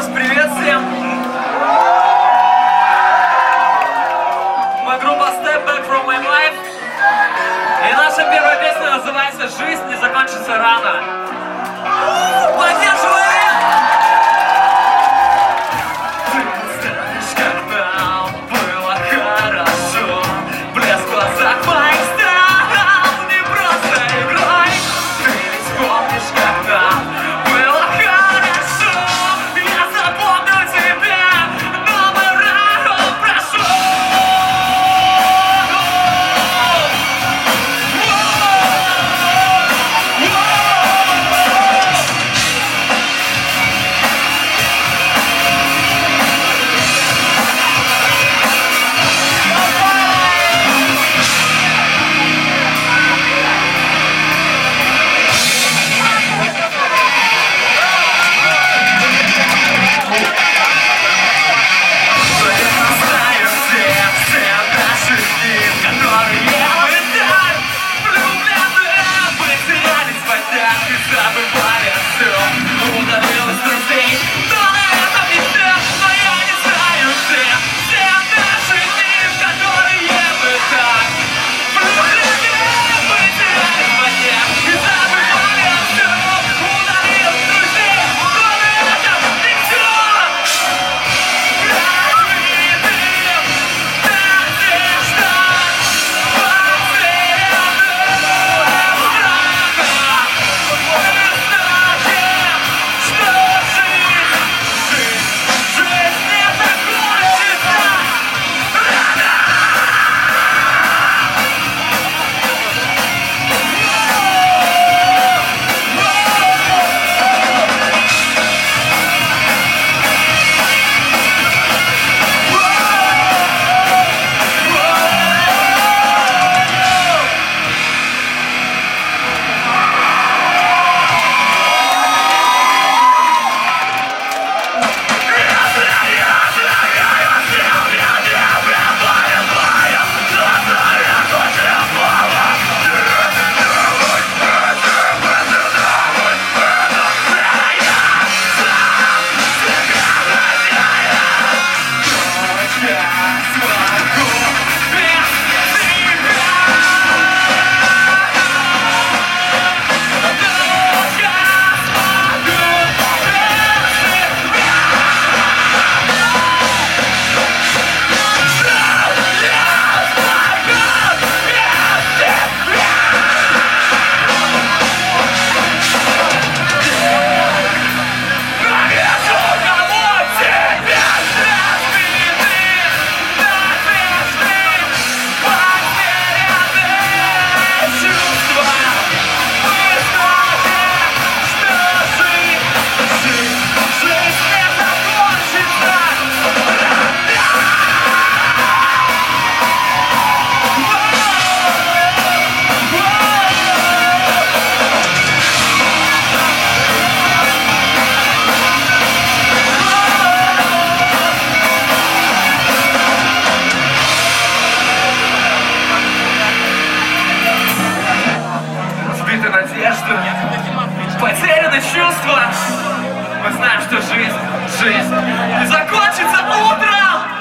раз привет всем! Мы группа Step Back From My Life. И наша первая песня называется «Жизнь не закончится рано». Поддерживай! Ты знаешь, как нам было хорошо. Блеск в глазах моих стал не просто игрой. Ты ведь помнишь, как нам было хорошо. Я запомню тебя, но мораль прошел. Потеряны чувства. Мы знаем, что жизнь не закончится утром.